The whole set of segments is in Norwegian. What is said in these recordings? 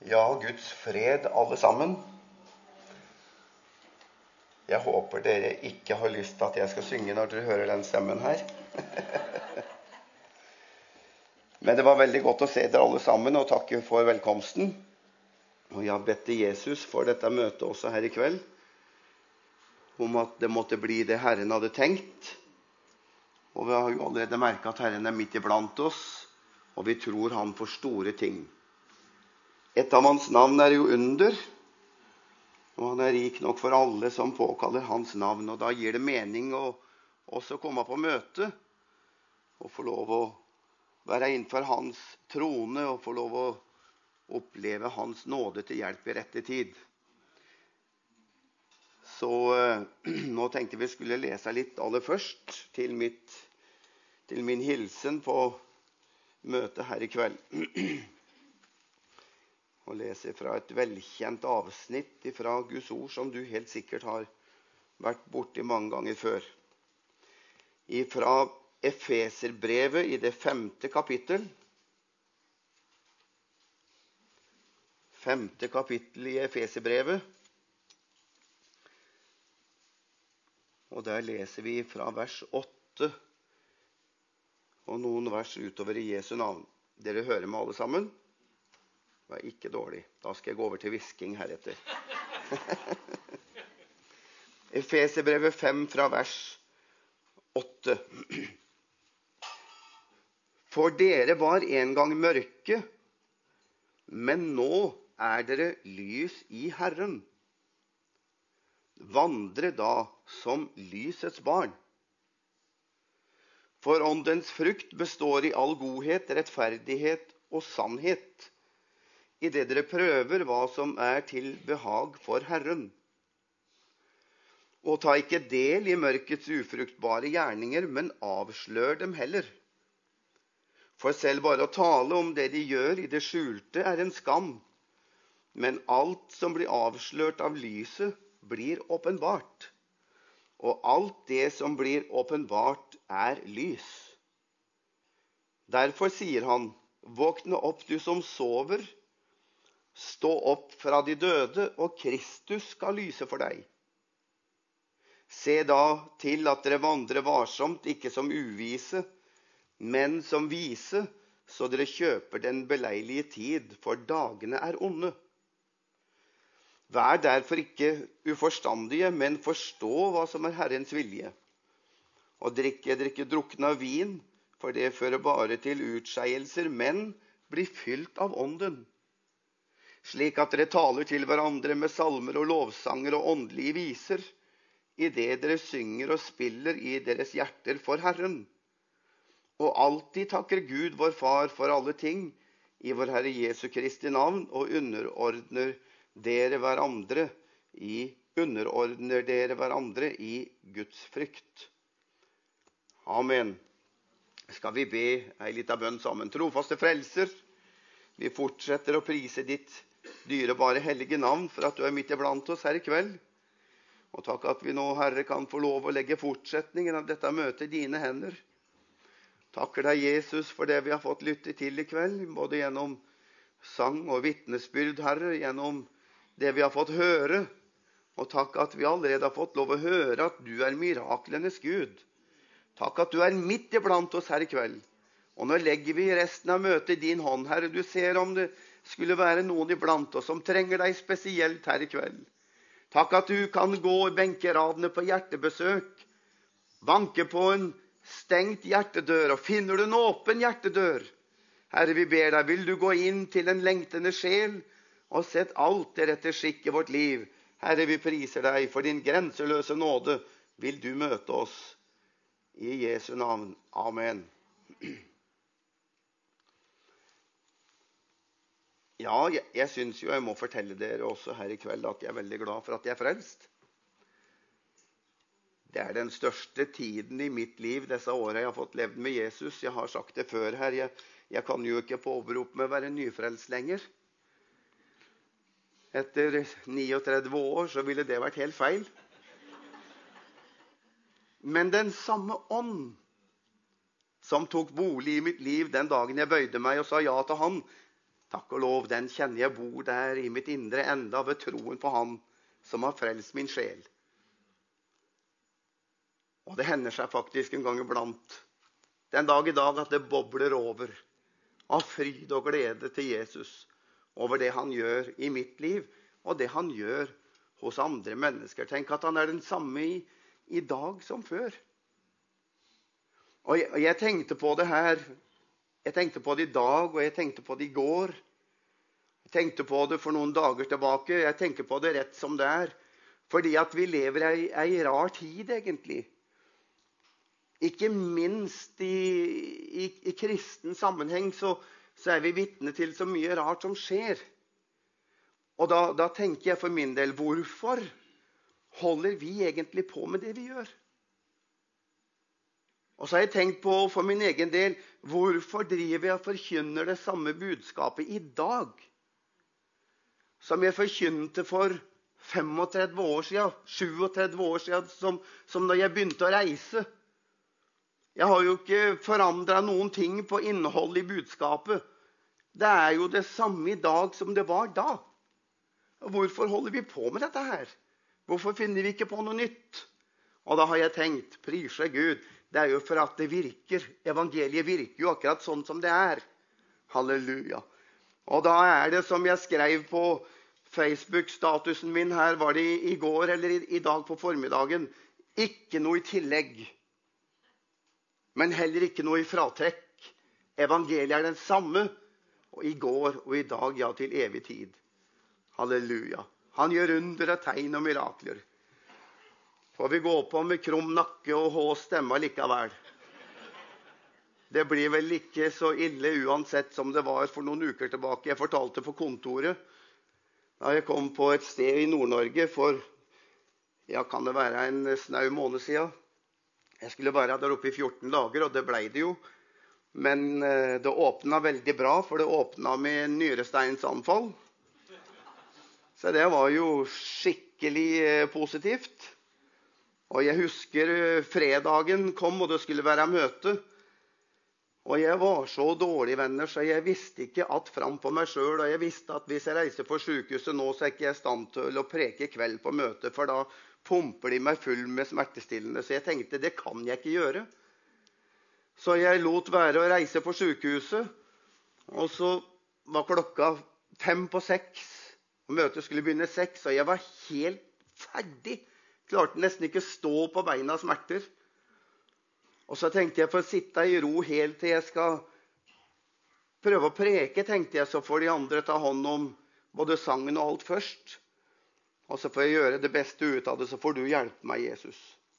Ja, Guds fred alle sammen. Jeg håper dere ikke har lyst til at jeg skal synge når dere hører den stemmen her. Men det var veldig godt å se dere alle sammen og takke for velkomsten. Og jeg har bedt til Jesus for dette møtet også her i kveld, om at det måtte bli det Herren hadde tenkt. Og vi har jo allerede merket at Herren er midt iblant oss, og vi tror han for store ting. Et av hans navn er jo under, og han er rik nok for alle som påkaller hans navn. Og da gir det mening å også komme på møte, og få lov å være innenfor hans trone, og få lov å oppleve hans nåde til hjelp i rette tid. Så nå tenkte vi skulle lese litt aller først til min hilsen på møtet her i kveld. Og lese fra et velkjent avsnitt fra Guds ord som du helt sikkert har vært borti mange ganger før. Fra Efeserbrevet i det 5. kapittel. 5. kapittel i Efeserbrevet. Og der leser vi fra vers 8 og noen vers utover i Jesu navn. Dere hører med alle sammen? Det var ikke dårlig. Da skal jeg gå over til visking heretter. Efeserbrevet 5 fra vers 8. For dere var en gang mørke, men nå er dere lys i Herren. Vandre da som lysets barn. For åndens frukt består i all godhet, rettferdighet og sannhet, i det dere prøver hva som er til behag for Herren. Og ta ikke del i mørkets ufruktbare gjerninger, men avslør dem heller. For selv bare å tale om det de gjør i det skjulte er en skam, men alt som blir avslørt av lyset blir åpenbart. Og alt det som blir åpenbart er lys. Derfor sier han, våkne opp du som sover, stå opp fra de døde, og Kristus skal lyse for deg. Se da til at dere vandrer varsomt, ikke som uvise, men som vise, så dere kjøper den beleilige tid, for dagene er onde. Vær derfor ikke uforstandige, men forstå hva som er Herrens vilje. Og drikke drukne av vin, for det fører bare til utskeielser, men bli fylt av ånden. Slik at dere taler til hverandre med salmer og lovsanger og åndelige viser, i det dere synger og spiller i deres hjerter for Herren. Og alltid takker Gud vår Far for alle ting, i vår Herre Jesu Kristi navn, og underordner dere hverandre i Guds frykt. Amen. Skal vi be en liten bønn sammen. Trofaste frelser, vi fortsetter å prise ditt dyrebare hellige navn for at du er midt iblant oss her i kveld. Og takk at vi nå, Herre, kan få lov å legge fortsetningen av dette møtet i dine hender. Takker deg, Jesus, for det vi har fått lytte til i kveld, både gjennom sang og vittnesbyrd, Herre, gjennom det vi har fått høre. Og takk at vi allerede har fått lov å høre at du er miraklenes Gud. Takk at du er midt iblant oss her i kveld. Og nå legger vi resten av møtet i din hånd, Herre. Du ser om det skulle være noen iblant oss som trenger deg spesielt her i kveld. Takk at du kan gå i benkeradene på hjertebesøk, banke på en stengt hjertedør, og finner du en åpen hjertedør, Herre, vi ber deg, vil du gå inn til en lengtende sjel og sett alt det rette skikk i vårt liv. Herre, vi priser deg for din grenseløse nåde. Vil du møte oss i Jesu navn. Amen. Ja, jeg synes jo jeg må fortelle dere også her i kveld at jeg er veldig glad for at jeg er frelst. Det er den største tiden i mitt liv, disse årene jeg har fått levd med Jesus. Jeg har sagt det før her, jeg kan jo ikke påberope meg å være nyfrelst lenger. Etter 39 år så ville det vært helt feil. Men den samme ånd som tok bolig i mitt liv den dagen jeg bøyde meg og sa ja til han, Takk og lov, den kjenner jeg bor der i mitt indre enda ved troen på Han som har frelst min sjel. Og det hender seg faktisk en gang iblant, den dag i dag, at det bobler over av fryd og glede til Jesus over det Han gjør i mitt liv, og det Han gjør hos andre mennesker. Tenk at Han er den samme i dag som før. Og jeg tenkte på det her. Jeg tenkte på det i dag, og jeg tenkte på det i går. Jeg tenkte på det for noen dager tilbake. Jeg tenker på det rett som det er. Fordi at vi lever i en rar tid, egentlig. Ikke minst i kristen sammenheng så er vi vitne til så mye rart som skjer. Og da tenker jeg for min del, hvorfor holder vi egentlig på med det vi gjør? Og så har jeg tenkt på for min egen del, hvorfor driver jeg og forkynner det samme budskapet i dag som jeg forkynte for 35 år siden, 37 år siden, som da jeg begynte å reise. Jeg har jo ikke forandret noen ting på innholdet i budskapet. Det er jo det samme i dag som det var da. Og hvorfor holder vi på med dette her? Hvorfor finner vi ikke på noe nytt? Og da har jeg tenkt, prise Gud, det er jo for at det virker. Evangeliet virker jo akkurat sånn som det er. Halleluja. Og da er det som jeg skrev på Facebook-statusen min her, var det i går eller i dag på formiddagen, ikke noe i tillegg. Men heller ikke noe i fratrekk. Evangeliet er den samme, og i går og i dag, ja, til evig tid. Halleluja. Han gjør under og tegn og mirakler. Får vi gå på med krum nakke og hå stemme likevel. Det blir vel ikke så ille uansett som det var for noen uker tilbake. Jeg fortalte på kontoret, da jeg kom på et sted i Nord-Norge for, ja, kan det være en snau måned siden. Jeg skulle være der oppe i 14 dager, og det ble det jo. Men det åpnet veldig bra, for det åpnet med nyresteinsanfall. Så det var jo skikkelig positivt. Og jeg husker fredagen kom, og det skulle være møte. Og jeg var så dårlig, venner, så jeg visste ikke at fram på meg selv. Og jeg visste at hvis jeg reiser på sykehuset nå, så er ikke jeg i stand til å preke kveld på møte, for da pumper de meg full med smertestillende. Så jeg tenkte, det kan jeg ikke gjøre. Så jeg lot være å reise på sykehuset. Og så var klokka 5:06. Og møtet skulle begynne 6. Og jeg var helt ferdig. Klarte nesten ikke stå på beina av smerter. Og så tenkte jeg, for å sitte i ro helt til jeg skal prøve å preke, tenkte jeg, så får de andre ta hånd om både sangen og alt først. Og så får jeg gjøre det beste ut av det, så får du hjelpe meg, Jesus.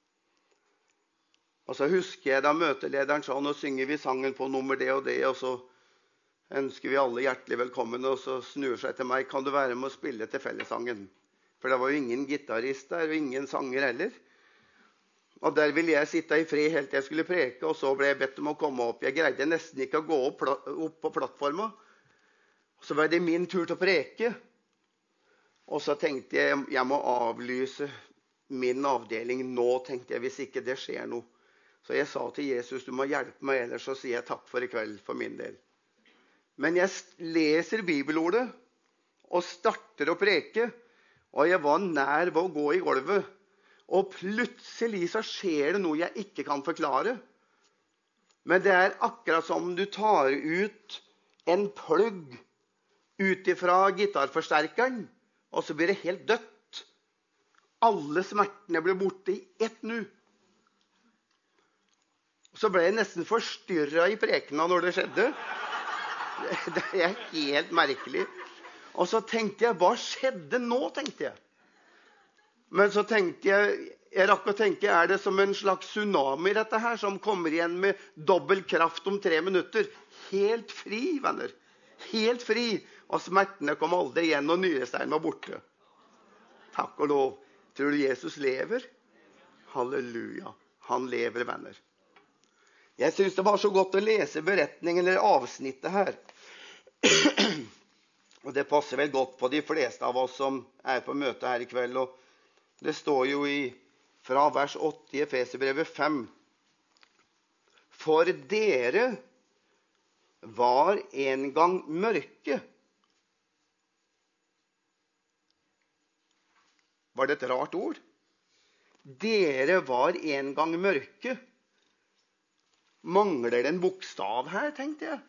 Og så husker jeg da møtelederen sa, nå synger vi sangen på nummer det og det, og så ønsker vi alle hjertelig velkommen, og så snur seg til meg, kan du være med å spille til fellessangen? For det var jo ingen gitarist der, og ingen sanger heller. Og der ville jeg sitte i fred helt til jeg skulle preke, og så ble jeg bedt om å komme opp. Jeg greide nesten ikke å gå opp på plattforma. Så var det min tur til å preke. Og så tenkte jeg må avlyse min avdeling nå, tenkte jeg, hvis ikke det skjer noe. Så jeg sa til Jesus, du må hjelpe meg, ellers så sier jeg takk for i kveld for min del. Men jeg leser bibelordet og starter å preke, og jeg var nær ved å gå i gulvet. Og plutselig så skjer det noe jeg ikke kan forklare. Men det er akkurat som du tar ut en plugg ut ifra gitarforsterkeren, og så blir det helt dødt. Alle smertene ble borte i ett nu. Så ble jeg nesten forstyrret i prekena når det skjedde. Det er helt merkelig. Og så tenkte jeg, hva skjedde nå, tenkte jeg. Men så tenkte jeg rakk å tenke, er det som en slags tsunami dette her, som kommer igjen med dobbel kraft om 3 minutter? Helt fri, venner. Helt fri. Og smertene kom aldri igjen, og nyresteinen var borte. Takk og lov. Tror du Jesus lever? Halleluja. Han lever, venner. Jeg synes det var så godt å lese beretningen eller avsnittet her. Og det passer vel godt på de fleste av oss som er på møte her i kveld. Og det står jo fra vers 8 i Efeserbrevet 5. For dere var en gang mørke Var det et rart ord? Dere var en gang mørke. Mangler det en bokstav her, tenkte jeg.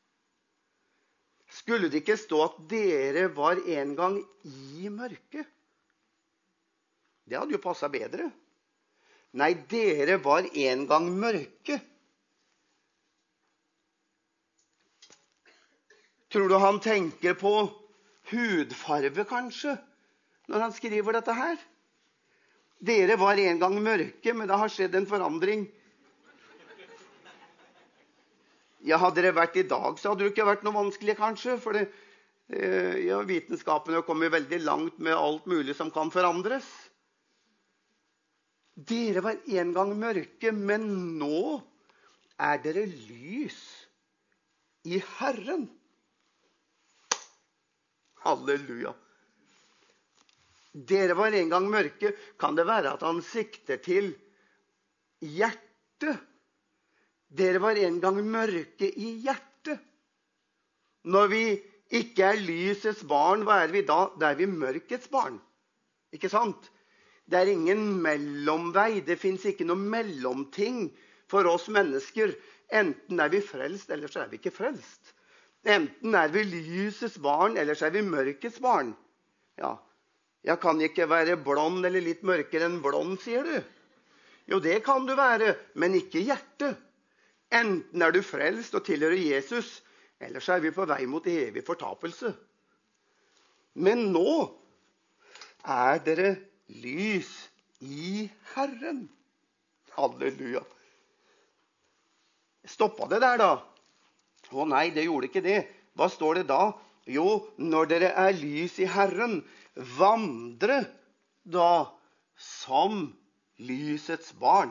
Skulle det ikke stå at dere var en gang i mørke? Det hadde jo passet bedre. Nei, dere var en gang mørke. Tror du han tenker på hudfarve, kanskje, når han skriver dette her? Dere var en gang mørke, men det har skjedd en forandring. Ja, hadde det vært i dag, så hadde det ikke vært noe vanskelig, kanskje. For vitenskapen har kommet veldig langt med alt mulig som kan forandres. Dere var en gang mørke, men nå er dere lys i Herren. Halleluja. Dere var en gang mørke. Kan det være at han sikter til hjertet? Dere var en gang mørke i hjertet. Når vi ikke er lysets barn, hva er vi da? Da er vi mørkets barn. Ikke sant? Det er ingen mellomvei. Det fins ikke noe mellomting for oss mennesker. Enten er vi frelst, eller så er vi ikke frelst. Enten er vi lysets barn, eller så er vi mørkets barn. Ja, jeg kan ikke være blond eller litt mørkere enn blond, sier du. Jo, det kan du være, men ikke hjertet. Enten er du frelst og tilhører Jesus, eller så er vi på vei mot evig fortapelse. Men nå er dere lys i Herren. Halleluja. Stoppa det der da? Å nei, det gjorde ikke det. Hva står det da? Jo, når dere er lys i Herren, vandre da som lysets barn.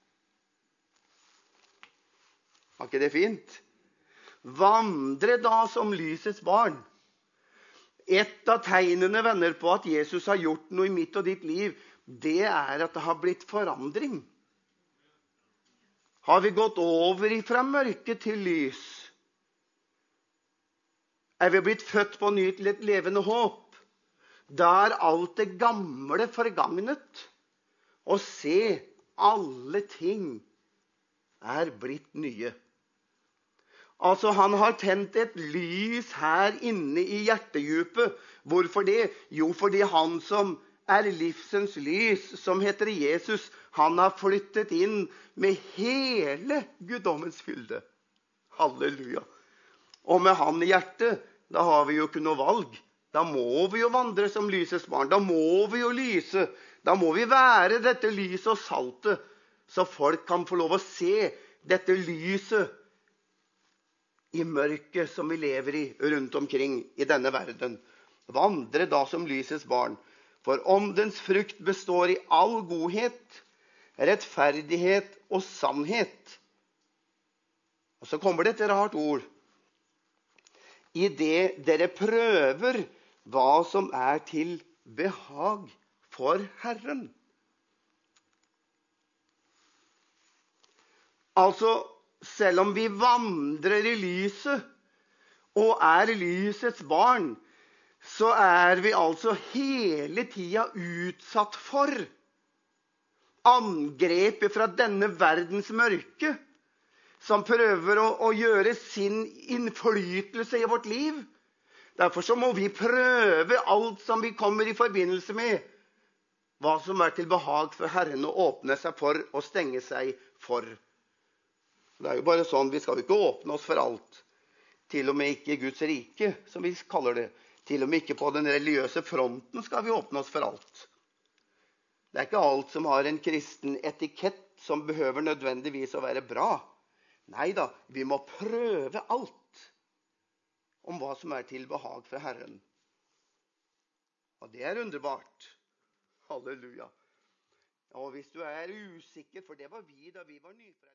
Var ikke det fint? Vandre da som lysets barn. Et av tegnene, venner, på at Jesus har gjort noe i mitt og ditt liv, det er at det har blitt forandring. Har vi gått over fra mørke til lys? Er vi blitt født på ny til et levende håp? Da er alt det gamle forgagnet. Og se, alle ting er blitt nye. Altså, han har tent et lys her inne i hjertedjupet. Hvorfor det? Jo, fordi han som er livsens lys, som heter Jesus, han har flyttet inn med hele guddommens fylde. Halleluja. Og med han i hjertet, da har vi jo ikke noe valg. Da må vi jo vandre som lysets barn. Da må vi jo lyse. Da må vi være dette lyset og saltet, så folk kan få lov å se dette lyset i mørket som vi lever i rundt omkring i denne verden. Vandre da som lysets barn. For åndens frukt består i all godhet, rettferdighet og sannhet. Og så kommer det et rart ord. I det dere prøver hva som er til behag for Herren. Altså, selv om vi vandrer i lyset og er lysets barn, så er vi altså hele tida utsatt for angrep fra denne verdens mørke, som prøver å gjøre sin innflytelse i vårt liv. Derfor så må vi prøve alt som vi kommer i forbindelse med, hva som er til behag for Herren, å åpne seg for og stenge seg for. Det er jo bare sånn, vi skal jo ikke åpne oss for alt. Til og med ikke i Guds rike, som vi kaller det. Til og med ikke på den religiøse fronten skal vi åpne oss for alt. Det er ikke alt som har en kristen etikett som behøver nødvendigvis å være bra. Neida, vi må prøve alt om hva som er til behag for Herren. Og det er underbart. Halleluja. Og hvis du er usikker, for det var vi da vi var nyfrelste.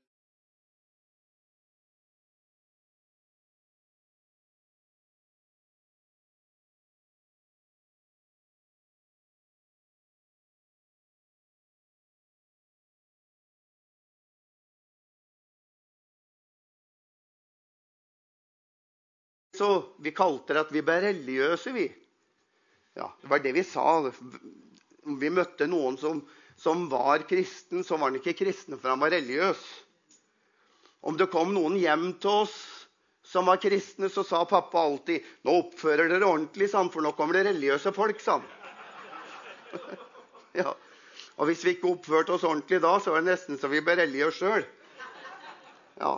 Så vi kalte det at vi ble religiøse, vi. Ja, det var det vi sa. vi møtte noen som var kristen, så var han ikke kristen, for han var religiøs. Om det kom noen hjem til oss som var kristne, så sa pappa alltid, nå oppfører dere ordentlig, sa han, for nå kommer det religiøse folk, sa han. Ja. Og hvis vi ikke oppførte oss ordentlig da, så var det nesten så vi ble religiøse selv. Ja.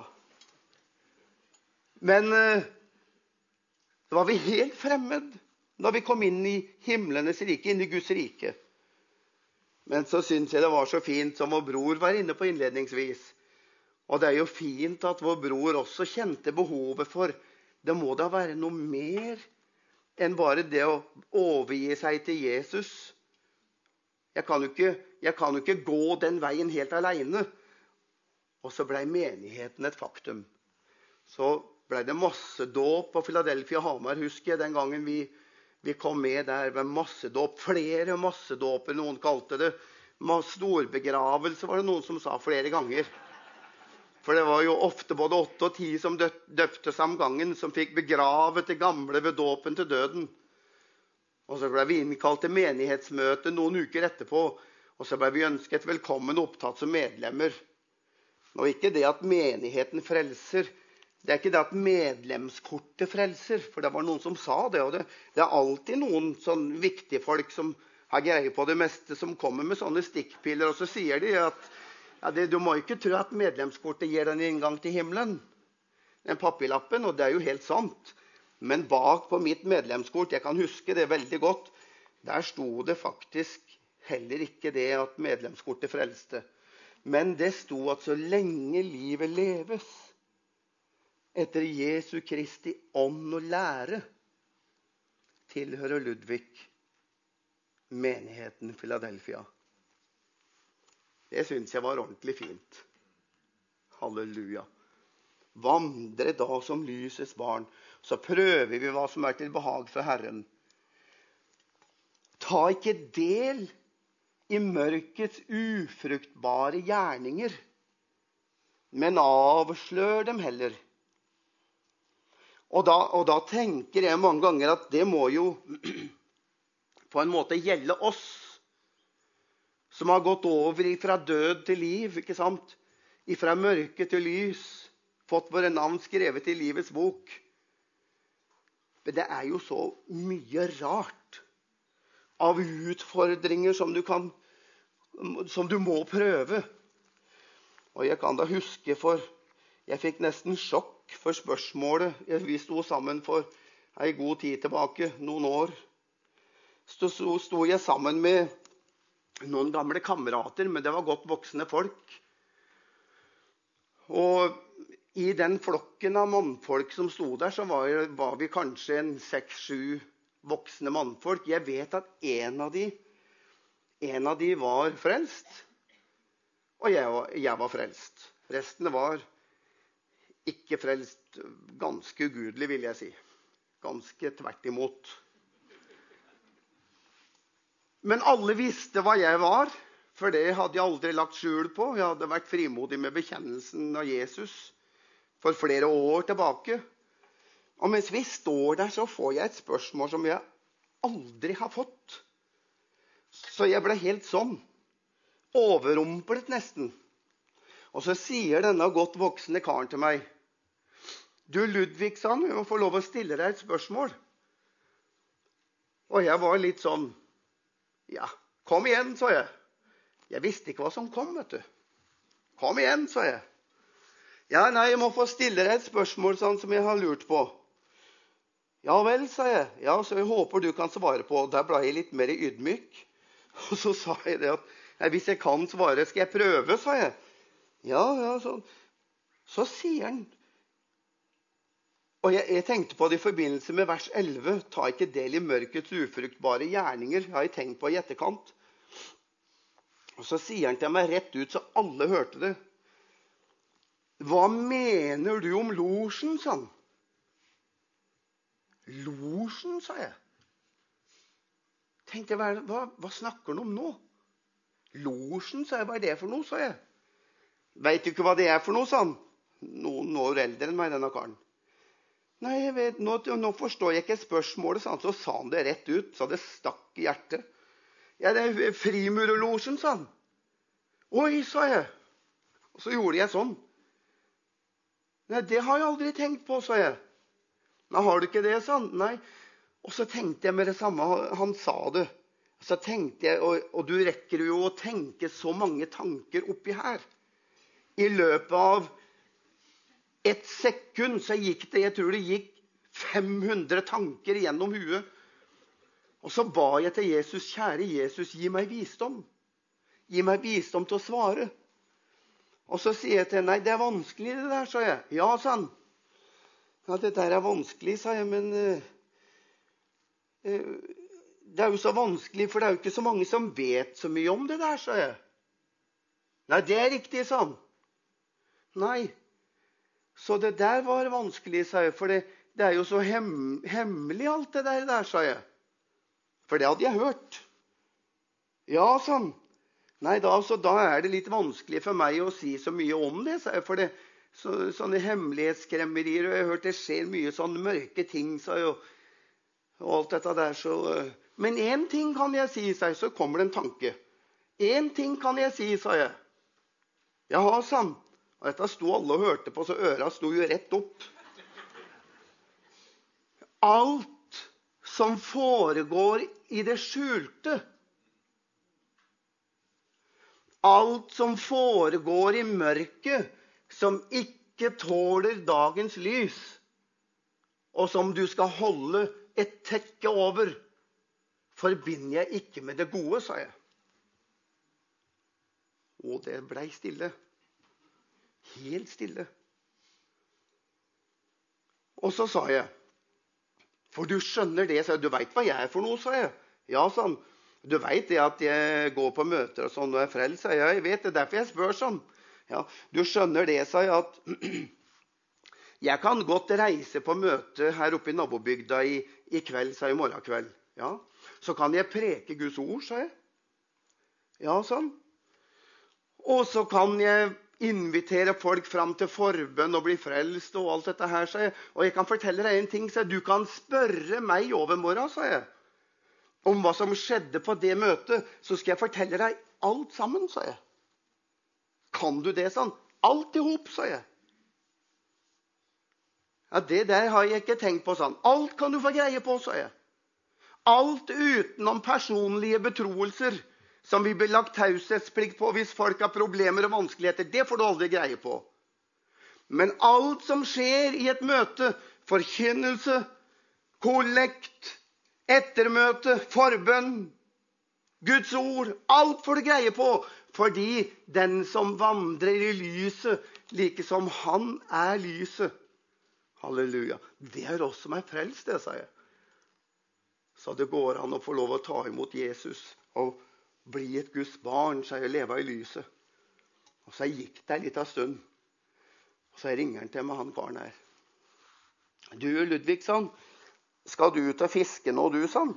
Men da var vi helt fremmed da vi kom inn i himlenes rike, inn i Guds rike. Men så synes jeg det var så fint som vår bror var inne på innledningsvis. Og det er jo fint at vår bror også kjente behovet for, det må da være noe mer enn bare det å overgi seg til Jesus. Jeg kan jo ikke gå den veien helt alene. Og så ble menigheten et faktum. Så ble det massedåp på Philadelphia Hamar, husker jeg, den gangen vi kom med der med massedåp. Flere massedåper, noen kalte det. Storbegravelse var det noen som sa flere ganger. For det var jo ofte både 8 og 10 som døpte seg om gangen, som fikk begravet det gamle ved dåpen til døden. Og så ble vi innkalt til menighetsmøte noen uker etterpå, og så ble vi ønsket velkommen opptatt som medlemmer. Og ikke det at menigheten frelser, det er ikke det at medlemskortet frelser, for det var noen som sa det, og det er alltid noen sånn viktige folk som har greie på det meste, som kommer med sånne stikkpiller, og så sier de at ja, du må ikke tro at medlemskortet gir den inngang til himmelen, den papirlappen, og det er jo helt sant. Men bak på mitt medlemskort, jeg kan huske det veldig godt, der sto det faktisk heller ikke det at medlemskortet frelste. Men det sto at så lenge livet leves, etter Jesu Kristi ånd og lære, tilhører Ludvig menigheten Philadelphia. Det synes jeg var ordentlig fint. Halleluja. Vandre da som lysets barn, så prøver vi hva som er til behag for Herren. Ta ikke del i mørkets ufruktbare gjerninger, men avslør dem heller. Og da tenker jeg mange ganger at det må jo på en måte gjelde oss, som har gått over fra død til liv, ikke sant? Fra mørke til lys, fått våre navn skrevet i livets bok. Men det er jo så mye rart av utfordringer som du må prøve. Og jeg kan da huske, for jeg fikk nesten sjokk for spørsmålet. Vi sto sammen for en god tid tilbake, noen år. Sto jeg sammen med noen gamle kamerater, men det var godt voksne folk. Og i den flokken av mannfolk som sto der, så var vi kanskje 6-7 voksne mannfolk. Jeg vet at en av de var frelst, og jeg var frelst. Resten var ikke frelst, ganske ugudelig, vil jeg si. Ganske tvert imot. Men alle visste hva jeg var, for det hadde jeg aldri lagt skjul på. Jeg hadde vært frimodig med bekjennelsen av Jesus for flere år tilbake. Og mens vi står der, så får jeg et spørsmål som jeg aldri har fått. Så jeg ble helt sånn, overrumplet nesten. Og så sier denne godt voksne karen til meg, du Ludvig, sa han, jeg må få lov å stille deg et spørsmål. Og jeg var litt sånn, ja, kom igjen, sa jeg. Jeg visste ikke hva som kom, vet du. Kom igjen, sa jeg. Ja, nei, jeg må få stille deg et spørsmål sånn som jeg har lurt på. Ja vel, sa jeg. Ja, så jeg håper du kan svare på. Der ble jeg litt mer ydmyk. Og så sa jeg det at, nei, hvis jeg kan svare, skal jeg prøve, sa jeg. Ja, sånn. Så sier han, og jeg tenkte på det i forbindelse med vers 11. Ta ikke del i mørkets ufruktbare gjerninger, har jeg tenkt på i etterkant. Og så sier han til meg rett ut, så alle hørte det. Hva mener du om losjen, sa han. Losjen, sa jeg. Tenkte jeg, hva snakker du om nå? Losjen, sa jeg, hva er det for noe, sa jeg. Vet du ikke hva det er for noe, sa han. Noen år eldre enn meg, denne karen. Nei, jeg vet, nå forstår jeg ikke spørsmålet, sa han. Så sa han det rett ut, så det stakk i hjertet. Ja, det er frimurerlosjen, sa han. Oi, sa jeg. Og så gjorde jeg sånn. Nei, det har jeg aldri tenkt på, sa jeg. Nei, har du ikke det, sa han? Nei. Og så tenkte jeg med det samme, han sa det. Så tenkte jeg, og du rekker jo å tenke så mange tanker oppi her. I løpet av et sekund så gikk det, jeg tror det gikk 500 tanker gjennom huet. Og så ba jeg til Jesus, kjære Jesus, gi meg visdom. Gi meg visdom til å svare. Og så sier jeg til, nei, det er vanskelig det der, sa jeg. Ja, sa han. Ja, det der er vanskelig, sa jeg, men det er jo så vanskelig, for det er jo ikke så mange som vet så mye om det der, sa jeg. Nei, det er riktig, sa han. Nei, så det der var vanskelig, sa jeg, for det er jo så hemmelig alt det der, sa jeg. For det hadde jeg hørt. Ja, sa han. Nei, så da er det litt vanskelig for meg å si så mye om det, sa jeg, for det sånne hemmelighetsskremmerier, og jeg har hørt det skjer mye sånne mørke ting, sa jeg, og alt dette der, så... Men en ting kan jeg si, sa jeg, så kommer det en tanke. En ting kan jeg si, sa jeg. Jaha, sa han. Og dette sto alle og hørte på, så øra sto jo rett opp. Alt som foregår i det skjulte, alt som foregår i mørket, som ikke tåler dagens lys, og som du skal holde et tekke over, forbinder jeg ikke med det gode, sa jeg. Og det ble stille. Helt stille. Og så sa jeg, for du skjønner det, sa jeg, du vet hva jeg er for noe, sa jeg. Ja, sa han, du vet det at jeg går på møter og sånn, og er frelst, sa jeg. Ja, jeg vet det, derfor jeg spør sånn. Ja, du skjønner det, sa jeg, at jeg kan godt reise på møte her oppe i nabobygda i kveld, sa jeg, i morgen kveld. Ja, så kan jeg preke Guds ord, sa jeg. Ja, sånn. Og så kan jeg invitere folk fram til forbønn og bli frelst og alt dette her, sa jeg. Og jeg kan fortelle deg en ting, sa jeg. Du kan spørre meg overmorgen, sa jeg, om hva som skjedde på det møtet, så skal jeg fortelle deg alt sammen, sa jeg. Kan du det, sa han? Alt ihop, sa jeg. Ja, det der har jeg ikke tenkt på, sa han. Alt kan du få greie på, sa jeg. Alt utenom personlige betroelser, som vi blir lagt taushetsplikt på hvis folk har problemer og vanskeligheter, det får du aldri greie på. Men alt som skjer i et møte, forkynnelse, kollekt, ettermøte, forbønn, Guds ord, alt får du greie på, fordi den som vandrer i lyset, like som han er lyset. Halleluja. Det er oss som er frelst, det, sa jeg. Så det går an å få lov å ta imot Jesus og bli et Guds barn, sa jeg, leve i lyset. Og så gikk det en liten stund, og så ringer han til meg, han karen her. Du, Ludvig, sa han, skal du ut og fiske nå, du, sa han.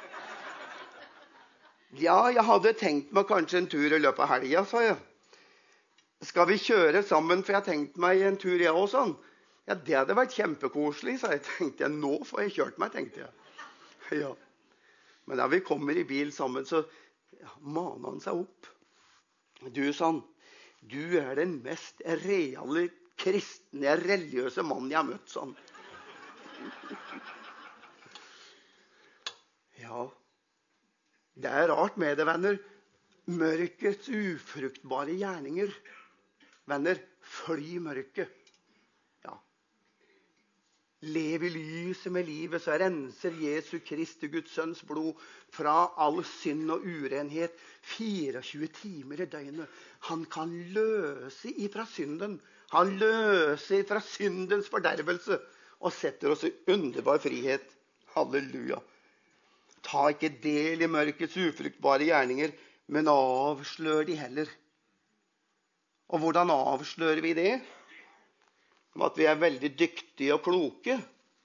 Ja, jeg hadde tenkt meg kanskje en tur i løpet av helgen, sa jeg. Skal vi kjøre sammen, for jeg har tenkt meg en tur, jeg også, sa han. Ja, det hadde vært kjempekoselig, sa jeg. Tenkte jeg, nå får jeg kjørt meg, tenkte jeg. Ja. Men da vi kommer i bil sammen, så maner han seg opp. Du, sa han, du er den mest reale, kristne, religiøse mannen jeg har møtt, sa han. Ja, det er rart med det, venner. Mørkets ufruktbare gjerninger. Venner, fly mørket. Ja. Lev i lyset med livet, så renser Jesu Kristi Guds sønns blod fra all synd og urenhet 24 timer i døgnet. Han kan løse ifra synden. Han løser ifra syndens fordervelse og setter oss i underbar frihet. Halleluja. Ta ikke del i mørkets ufruktbare gjerninger, men avslør de heller. Og hvordan avslører vi det? At vi er veldig dyktige og kloke.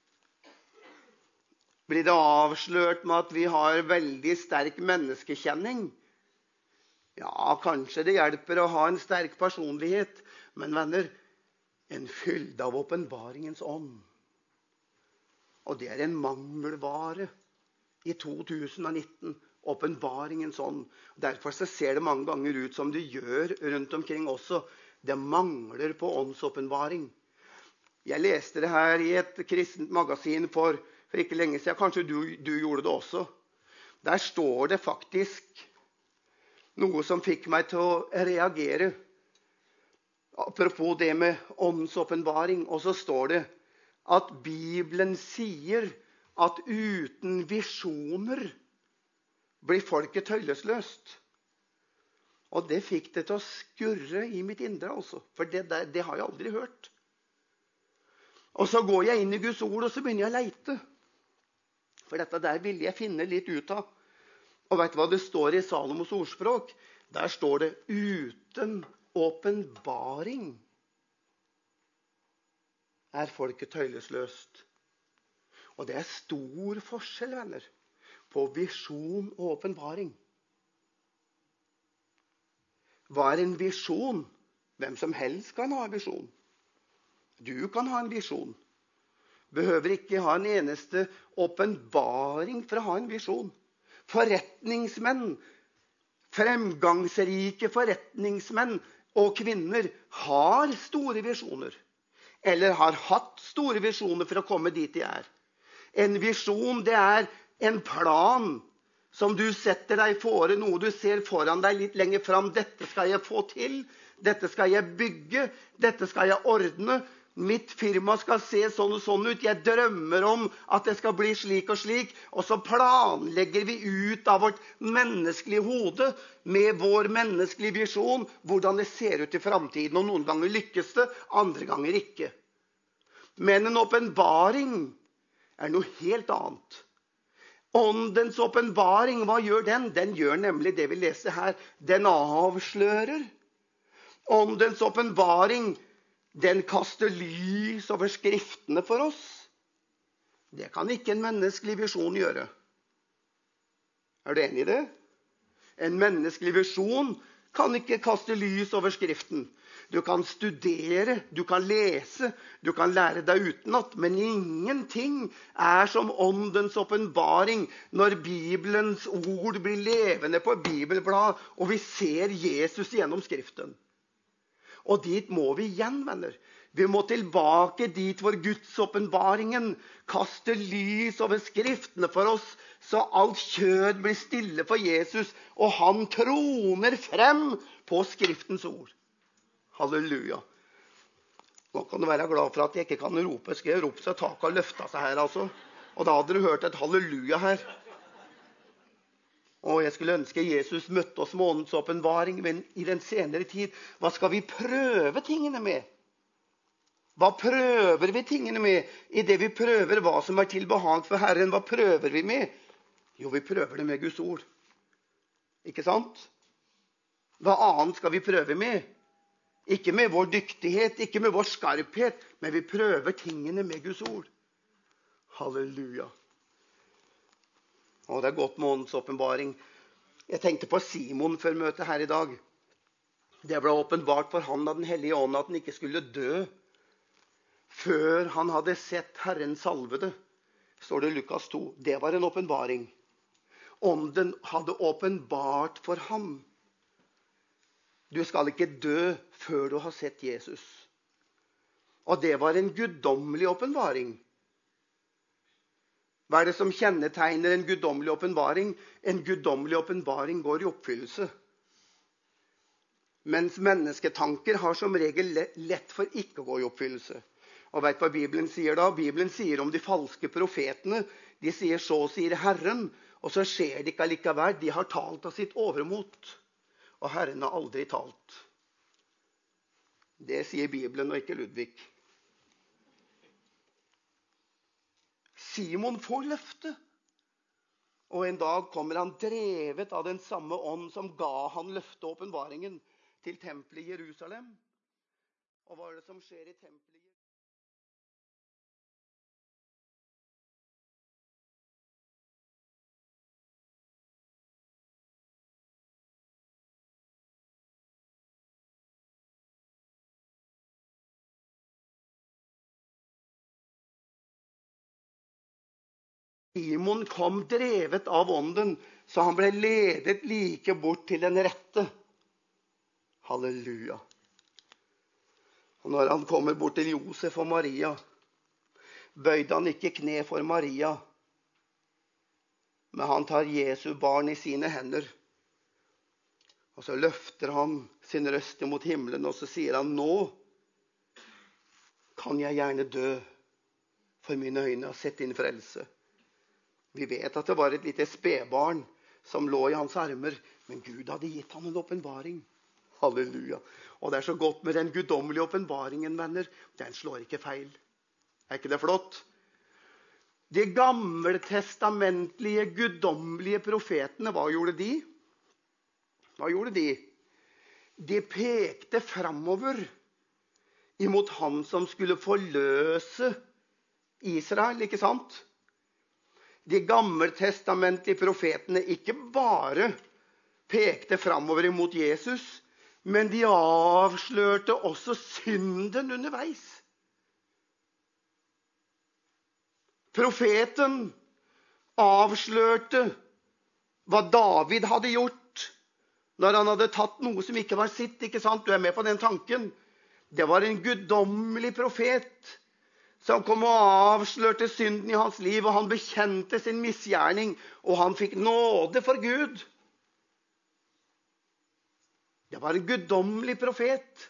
Blir det avslørt med at vi har veldig sterk menneskekjenning? Ja, kanskje det hjelper å ha en sterk personlighet. Men venner, en fylde av åpenbaringens ånd. Og det er en mangelvare i 2019 åpenbaringen sånn. Derfor så ser det mange ganger ut som det gjør rundt omkring også. Det mangler på åndsåpenbaring. Jeg leste det her i et kristent magasin for ikke lenge siden. Kanskje du gjorde det også. Der står det faktisk noe som fikk meg til å reagere. Apropos det med åndsåpenbaring. Og så står det at Bibelen sier at uten visjoner blir folket tøylesløst. Og det fikk det til å skurre i mitt indre, altså. For det har jeg aldri hørt. Og så går jeg inn i Guds ord, og så begynner jeg å leite. For dette der ville jeg finne litt ut av. Og vet du hva det står i Salomos ordspråk? Der står det uten åpenbaring er folket tøylesløst. Og det er stor forskjell, venner, på visjon og åpenbaring. Hva er en visjon? Hvem som helst kan ha en visjon. Du kan ha en visjon. Behøver ikke ha en eneste åpenbaring for å ha en visjon. Forretningsmenn, fremgangsrike forretningsmenn og kvinner har store visjoner. Eller har hatt store visjoner for å komme dit de er. En visjon, det er en plan som du setter deg fore, noe du ser foran deg litt lenger fram. Dette skal jeg få til, dette skal jeg bygge, dette skal jeg ordne. Mitt firma skal se sånn og sånn ut. Jeg drømmer om at det skal bli slik og slik. Og så planlegger vi ut av vårt menneskelige hode med vår menneskelige visjon hvordan det ser ut i fremtiden. Og noen ganger lykkes det, andre ganger ikke. Men en åpenbaring er noe helt annet. Åndens åpenbaring, hva gjør den? Den gjør nemlig det vi leser her. Den avslører. Åndens åpenbaring, den kaster lys over skriftene for oss. Det kan ikke en menneskelig visjon gjøre. Er du enig i det? En menneskelig visjon kan ikke kaste lys over skriften. Du kan studere, du kan lese, du kan lære deg utenat, men ingenting er som åndens åpenbaring når Bibelens ord blir levende på bibelblad, og vi ser Jesus gjennom skriften. Og dit må vi igjen, venner. Vi må tilbake dit hvor Guds åpenbaringen kaster lys over skriftene for oss, så alt kjød blir stille for Jesus, og han troner frem på skriftens ord. Halleluja. Nå kan du være glad for at jeg ikke kan rope. Skal jeg rope så taket har løftet seg her, altså? Og da hadde du hørt et halleluja her. Og jeg skulle ønske Jesus møtte oss med åndens åpenbaring, men i den senere tid, hva skal vi prøve tingene med? Hva prøver vi tingene med? I det vi prøver hva som er til behag for Herren, hva prøver vi med? Jo, vi prøver det med Guds ord. Ikke sant? Hva annet skal vi prøve med? Ikke med vår dyktighet, ikke med vår skarphet, men vi prøver tingene med Guds ord. Halleluja. Og det er godt med åndens åpenbaring. Jeg tenkte på Simon før møtet her i dag. Det ble åpenbart for han av den hellige ånd at han ikke skulle dø før han hadde sett Herren salvede. Står det i Lukas 2. Det var en åpenbaring. Ånden hadde åpenbart for ham. Du skal ikke dø før du har sett Jesus. Og det var en guddommelig åpenbaring. Hva er det som kjennetegner en guddommelig åpenbaring? En guddommelig åpenbaring går i oppfyllelse. Mens mennesketanker har som regel lett for ikke å gå i oppfyllelse. Og vet du hva Bibelen sier da? Bibelen sier om de falske profetene. De sier så, sier Herren, og så skjer det ikke allikevel. De har talt av sitt overmot. Og Herren har aldri talt. Det sier Bibelen og ikke Ludvig. Simon får løfte. Og en dag kommer han drevet av den samme ånd som ga han løfte og åpenbaringen til tempelet i Jerusalem. Og hva er det som skjer i tempelet? Simon kom drevet av ånden, så han ble ledet like bort til den rette. Halleluja. Og når han kommer bort til Josef og Maria, bøyde han ikke kne for Maria, men han tar Jesu barn i sine hender. Og så løfter han sin røst mot himmelen, og så sier han, nå kan jeg gjerne dø, for mine øyne har sett din frelse. Vi vet at det var et lite spedbarn som lå i hans armer, men Gud hadde gitt ham en åpenbaring. Halleluja. Og det er så godt med den guddommelige åpenbaringen, venner. Den slår ikke feil. Er ikke det flott? De gammeltestamentlige, guddommelige profetene, hva gjorde de? Hva gjorde de? De pekte fremover imot han som skulle forløse Israel, ikke sant? De gammeltestamentlige profetene ikke bare pekte fremover imot Jesus, men de avslørte også synden underveis. Profeten avslørte hva David hadde gjort når han hadde tatt noe som ikke var sitt, ikke sant? Du er med på den tanken. Det var en guddommelig profet som kom og avslørte synden i hans liv, og han bekjente sin misgjerning, og han fikk nåde for Gud. Det var en guddommelig profet.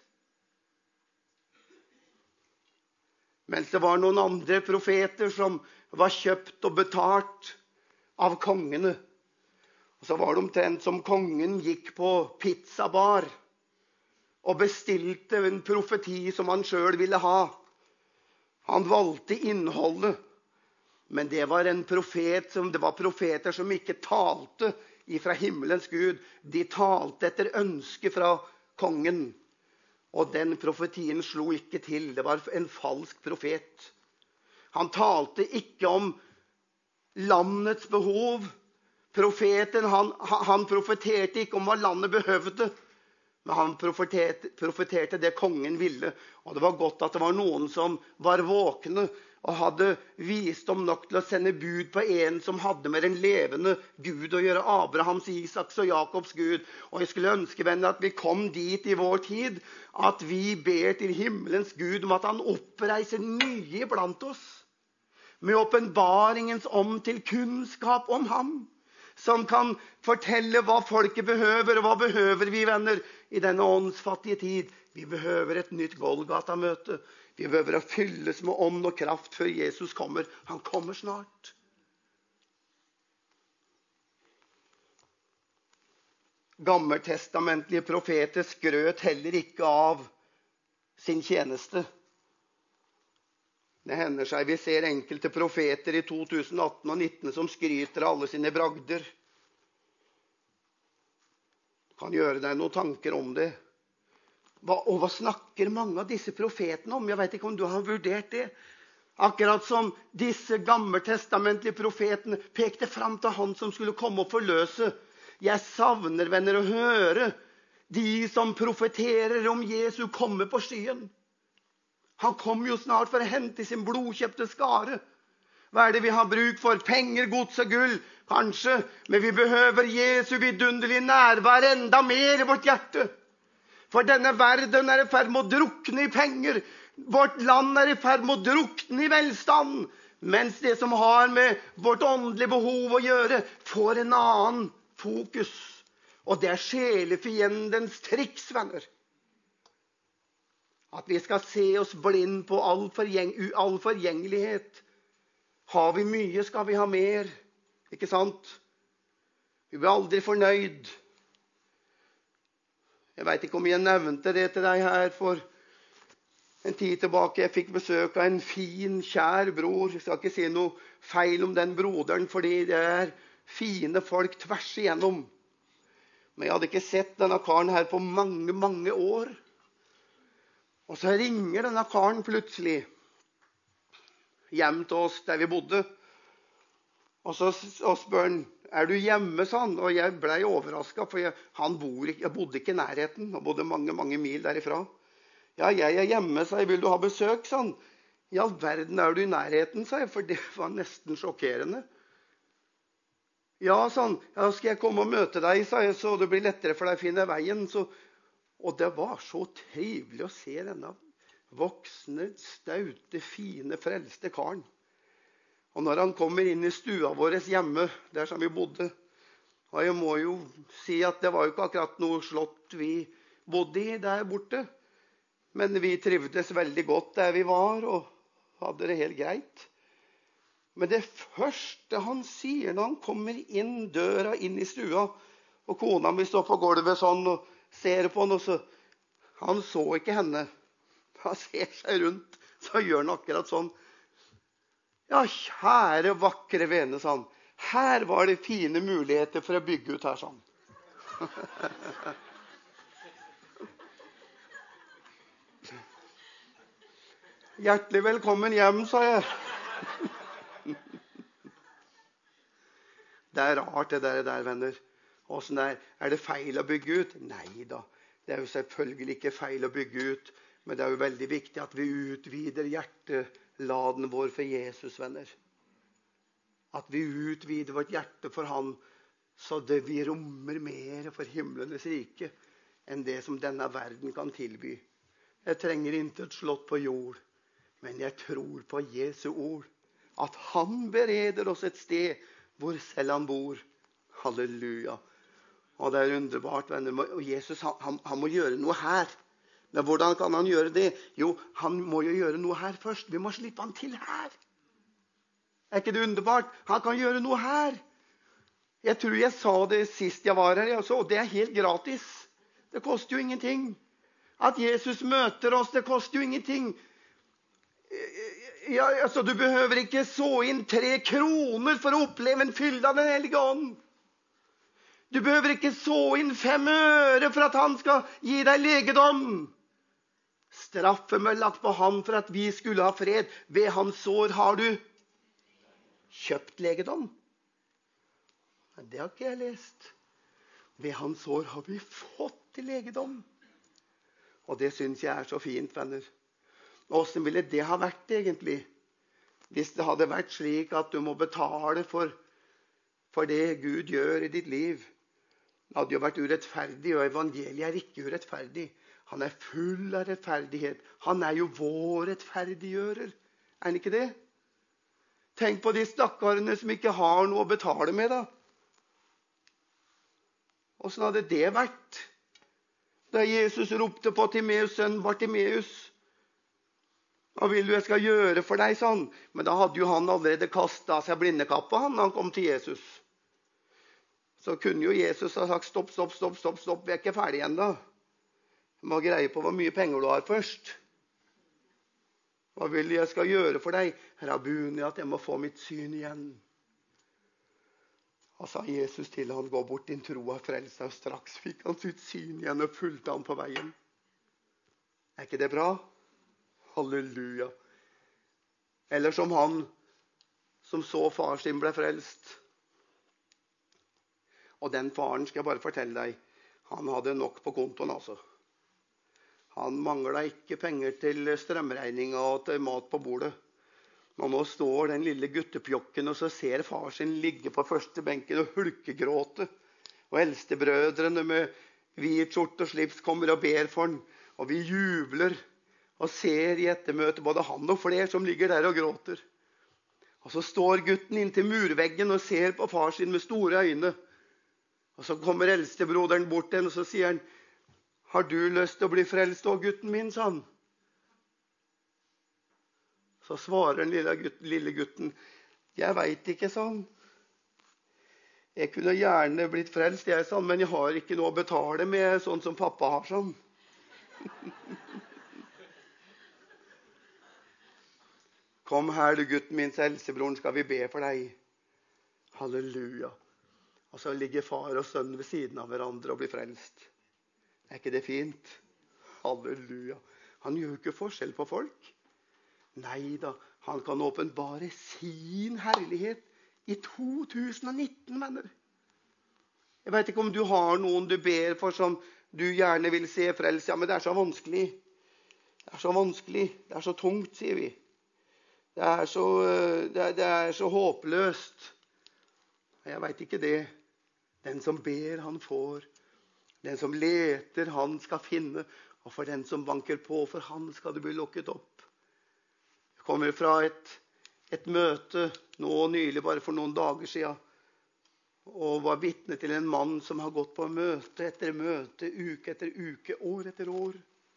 Mens det var noen andre profeter som var kjøpt og betalt av kongene. Og så var det omtrent som kongen gikk på pizzabar og bestilte en profeti som han selv ville ha. Han valgte innholdet, men det var det var profeter som ikke talte ifra himmelens Gud. De talte etter ønske fra kongen, og den profetien slo ikke til. Det var en falsk profet. Han talte ikke om landets behov. Profeten, han profeterte ikke om hva landet behøvde, men han profeterte det kongen ville. Og det var godt at det var noen som var våkne og hadde visdom nok til å sende bud på en som hadde med den levende Gud å gjøre, Abrahams, Isaks og Jakobs Gud. Og jeg skulle ønske, venner, at vi kom dit i vår tid, at vi ber til himmelens Gud om at han oppreiser nye blant oss, med åpenbaringens ånd til kunnskap om ham, som kan fortelle hva folket behøver, og hva behøver vi, venner, i denne åndsfattige tid. Vi behøver et nytt Golgata-møte. Vi behøver å fylles med ånd og kraft før Jesus kommer. Han kommer snart. Gammeltestamentlige profeter skrøt heller ikke av sin tjeneste. Det hender seg vi ser enkelte profeter i 2018 og 2019 som skryter av alle sine bragder. Du kan gjøre deg noen tanker om det. Og hva snakker mange av disse profetene om? Jeg vet ikke om du har vurdert det. Akkurat som disse gammeltestamentlige profetene pekte frem til han som skulle komme og forløse. Jeg savner, venner, å høre de som profeterer om Jesu komme på skyen. Han kom jo snart for å hente sin blodkjøpte skare. Hva er det vi har bruk for? Penger, gods og gull, kanskje. Men vi behøver Jesu vidunderlige nærvær enda mer i vårt hjerte. For denne verden er i ferd med å drukne i penger. Vårt land er i ferd med å drukne i velstand. Mens det som har med vårt åndelige behov å gjøre, får en annen fokus. Og det er sjelefiendens triks, venner. At vi skal se oss blind på all forgjengelighet. Har vi mye, skal vi ha mer. Ikke sant? Vi blir aldri fornøyd. Jeg vet ikke om jeg nevnte det til deg her for en tid tilbake. Jeg fikk besøk av en fin, kjær bror. Jeg skal ikke si noe feil om den broderen, fordi det er fine folk tvers igjennom. Men jeg hadde ikke sett denne karen her på mange, mange år. Og så ringer denne karen plutselig hjem til oss der vi bodde. Og så spør han, er du hjemme, sa han? Og jeg ble overrasket, for jeg bodde ikke i nærheten, og bodde mange, mange mil derifra. Ja, jeg er hjemme, sa jeg, vil du ha besøk, sa han. I all verden er du i nærheten, sa jeg, for det var nesten sjokkerende. Ja, sånn, ja, skal jeg komme og møte deg, sa jeg, så det blir lettere for deg å finne veien. Så, og det var så trivelig å se denne voksne, staute, fine, frelste karen. Og når han kommer inn i stua vår hjemme, der som vi bodde, og jeg må jo si at det var jo ikke akkurat noe slott vi bodde i der borte, men vi trivdes veldig godt der vi var, og hadde det helt greit. Men det første han sier når han kommer inn døra, inn i stua, og kona mi står på gulvet sånn og ser på han, og så, han så ikke henne. Han ser seg rundt, så gjør han akkurat sånn. Ja, kjære, vakre vene, sa han. Her var det fine muligheter for å bygge ut her, sånn. Hjertelig velkommen hjem, sa jeg. Det er rart det der, venner. Hvordan er det feil å bygge ut? Nei da, det er jo selvfølgelig ikke feil å bygge ut, men det er jo veldig viktig at vi utvider hjerteladen vår for Jesus, venner. At vi utvider vårt hjerte for han, så det vi rommer mer for himlenes rike enn det som denne verden kan tilby. Jeg trenger ikke et slott på jord, men jeg tror på Jesu ord, at han bereder oss et sted hvor selv han bor. Halleluja. Og det er underbart, venner. Og Jesus, han må gjøre noe her. Men hvordan kan han gjøre det? Jo, han må jo gjøre noe her først. Vi må slippe han til her. Er ikke det underbart? Han kan gjøre noe her. Jeg tror jeg sa det sist jeg var her, og det er helt gratis. Det koster jo ingenting. At Jesus møter oss, det koster jo ingenting. Ja, altså, du behøver ikke så inn 3 kroner for å oppleve en fylde av den hellige ånd. Du behøver ikke så inn 5 øre for at han skal gi deg legedom. Straffen ble lagt på han for at vi skulle ha fred. Ved hans sår har du kjøpt legedom. Men det har ikke jeg lest. Ved hans sår har vi fått legedom. Og det synes jeg er så fint, venner. Hvordan ville det ha vært egentlig? Hvis det hadde vært slik at du må betale for det Gud gjør i ditt liv. Det hadde jo vært urettferdig, og evangeliet er ikke urettferdig. Han er full av rettferdighet. Han er jo vår rettferdiggjører. Er han ikke det? Tenk på de stakkarene som ikke har noe å betale med, da. Hvordan hadde det vært? Da Jesus ropte på Timeus' sønn Bartimeus, hva vil du jeg skal gjøre for deg, sånn? Men da hadde jo han allerede kastet seg blindekappa, han kom til Jesus. Så kunne jo Jesus ha sagt, stopp, vi er ikke ferdig ennå. Du må greie på hvor mye penger du har først. Hva vil du jeg skal gjøre for deg? Rabbuni, at jeg må få mitt syn igjen. Og sa Jesus til han, gå bort, din tro har frelst deg, og straks fikk han sitt syn igjen og fulgte han på veien. Er ikke det bra? Halleluja. Eller som han som så far sin ble frelst. Og den faren skal jeg bare fortelle deg, han hadde nok på kontoen, altså. Han manglet ikke penger til strømregning og til mat på bordet. Og nå står den lille guttepjokken, og så ser far sin ligge på første benken og hulkegråte. Og eldstebrødrene med hvit skjorte og slips kommer og ber for han. Og vi jubler og ser i ettermøte både han og flere som ligger der og gråter. Og så står gutten inntil murveggen og ser på far sin med store øyne. Og så kommer eldstebroderen bort til henne, og så sier han, har du lyst til å bli frelst også, gutten min, sa han. Så svarer den lille gutten, jeg vet ikke, sa han. Jeg kunne gjerne blitt frelst, jeg, sa han, men jeg har ikke noe å betale med, sånn som pappa har, sånn. Kom her, du gutten min, eldstebroren, skal vi be for deg. Halleluja. Og så ligger far og sønn ved siden av hverandre og blir frelst. Er ikke det fint? Halleluja. Han gjør ikke forskjell på folk. Nei da, han kan åpenbare sin herlighet i 2019, venner. Jeg vet ikke om du har noen du ber for som du gjerne vil se frelst. Ja, men det er så vanskelig. Det er så vanskelig. Det er så tungt, sier vi. Det er så håpløst. Jeg vet ikke det. Den som ber, han får. Den som leter, han skal finne. Og for den som banker på, for han skal det bli lukket opp. Jeg kommer fra et møte nå nylig, bare for noen dager siden, og var vitne til en mann som har gått på møte etter møte, uke etter uke, år etter år.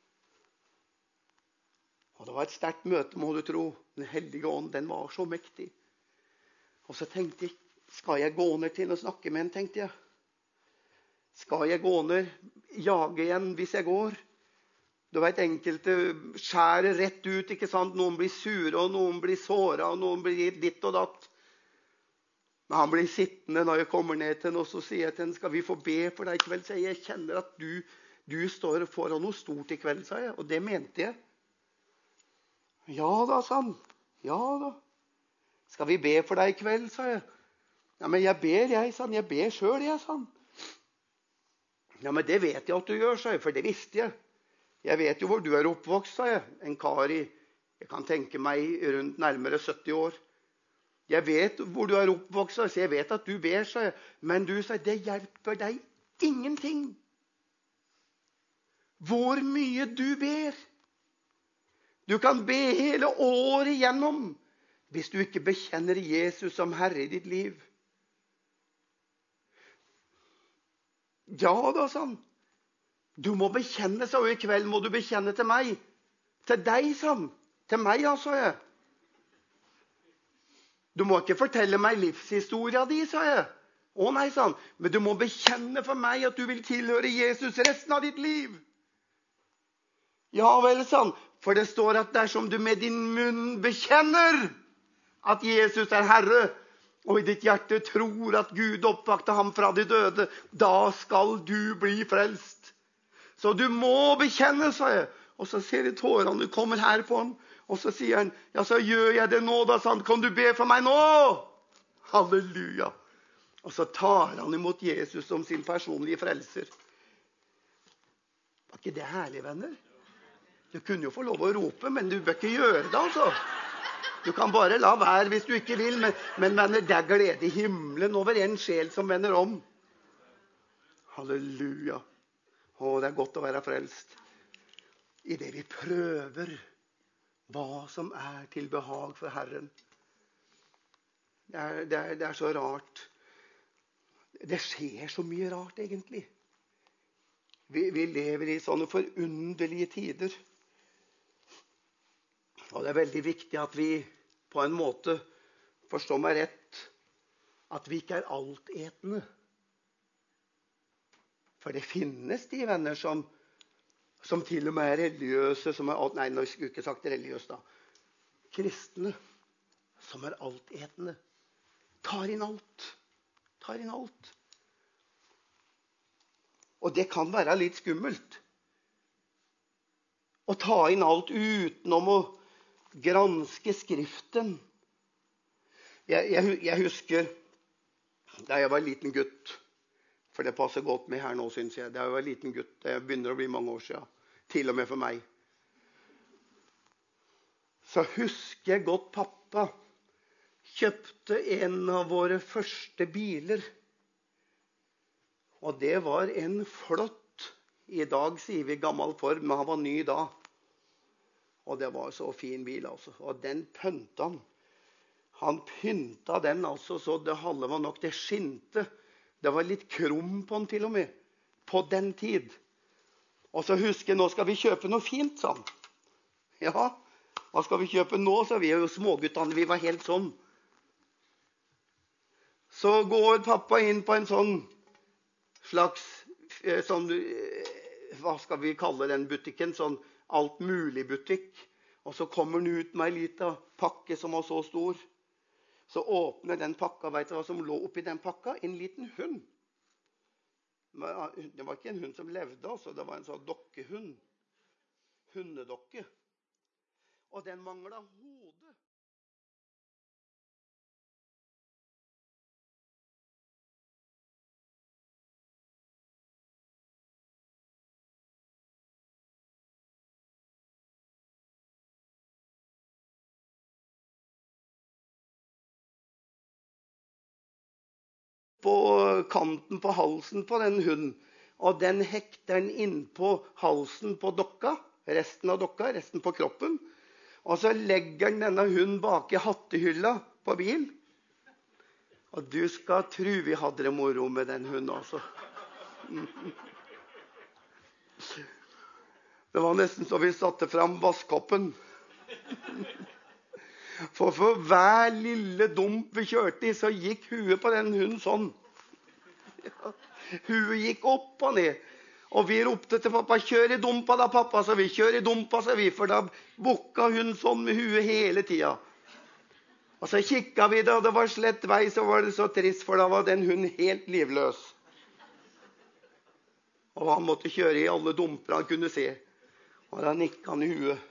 Og det var et sterkt møte, må du tro. Den hellige ånd, den var så mektig. Og så tenkte jeg, skal jeg gå ned til og snakke med en, tenkte jeg. Skal jeg gå ned, jage igjen hvis jeg går? Du vet, enkelte skjærer rett ut, ikke sant? Noen blir sure, og noen blir såret, og noen blir ditt og datt. Men han blir sittende når jeg kommer ned til henne, og så sier jeg til henne, skal vi få be for deg i kveld? Så jeg kjenner at du står foran noe stort i kveld, sa jeg, og det mente jeg. Ja da, sa han. Ja da. Skal vi be for deg i kveld, sa jeg. Ja, men jeg ber, sa han. Jeg ber selv, sa han. Ja, men det vet jeg at du gjør, sa jeg, for det visste jeg. Jeg vet jo hvor du er oppvokst, sa jeg. En kar i, jeg kan tenke meg, rundt nærmere 70 år. Jeg vet hvor du er oppvokst, så jeg vet at du ber, sa jeg. Men du, sa jeg, det hjelper deg ingenting. Hvor mye du ber. Du kan be hele året igjennom, hvis du ikke bekjenner Jesus som Herre i ditt liv. Ja da, sa han. Du må bekjenne, sa hun, i kveld må du bekjenne til meg. Til deg, sa han. Til meg, sa jeg. Du må ikke fortelle meg livshistoria di, sa jeg. Å nei, sa han. Men du må bekjenne for meg at du vil tilhøre Jesus resten av ditt liv. Ja vel, sa han. For det står at dersom du med din munn bekjenner at Jesus er Herre, og i ditt hjerte tror at Gud oppvakte ham fra de døde, da skal du bli frelst. Så du må bekjenne, sa jeg. Og så ser jeg tårene kommer her på han. Og så sier han, ja, så gjør jeg det nå, da, sa han. Kan du be for meg nå? Halleluja. Og så tar han imot Jesus som sin personlige frelser. Var ikke det herlig, venner? Du kunne jo få lov å rope, men du bør ikke gjøre det, altså. Du kan bare la være hvis du ikke vil, men venner, det er glede i himmelen over en sjel som vender om. Halleluja. Å, det er godt å være frelst. I det vi prøver hva som er til behag for Herren. Det er så rart. Det skjer så mye rart, egentlig. Vi lever i sånne forunderlige tider. Og det er veldig viktig at vi på en måte forstår meg rett, at vi ikke er altetende. For det finnes de venner som til og med er religiøse, som er alt, nei, nå skulle jeg ikke sagt religiøse da. Kristne som er altetende. Tar inn alt. Tar inn alt. Og det kan være litt skummelt. Å ta inn alt utenom å granske Skriften. Jeg husker da jeg var en liten gutt, for det passer godt med her nå, synes jeg. Da jeg var en liten gutt, det begynner å bli mange år siden, til og med for meg. Så husker jeg godt pappa kjøpte en av våre første biler. Og det var en flott, i dag sier vi gammel form, men han var ny da. Og det var så fin bil, altså. Og den pynta han. Han pynta den, altså, så det halve var nok det skinte. Det var litt krum på den til og med, på den tid. Og så husker jeg, nå skal vi kjøpe noe fint, sa han. Ja, hva skal vi kjøpe nå? Så vi er jo småguttene, vi var helt sånn. Så går pappa inn på en sånn slags, sånn, hva skal vi kalle den butikken, sånn alt mulig butikk. Og så kommer den ut med en liten pakke som var så stor. Så åpner den pakka, vet du hva som lå oppi den pakka? En liten hund. Det var ikke en hund som levde, altså. Det var en sånn dokkehund. Hundedokke. Og den manglet hodet. på kanten på halsen på den hunden. Og den hekter den inn på halsen på dokka, resten av dokka, resten på kroppen. Og så legger den denne hunden bak i hattehylla på bil. Og du skal tro vi hadde det moro med den hunden altså. Det var nesten så vi satte fram vasskoppen. For hver lille dump vi kjørte i, så gikk huet på den hunden sånn. Huet gikk opp og ned. Og vi ropte til pappa, kjør i dumpa da pappa, så vi kjør i dumpa, så vi, for da bukka hun sånn med huet hele tiden. Og så kikket vi det, og det var slett vei, så var det så trist, for da var den hunden helt livløs. Og han måtte kjøre i alle dumper han kunne se. Og da nikket han i huet.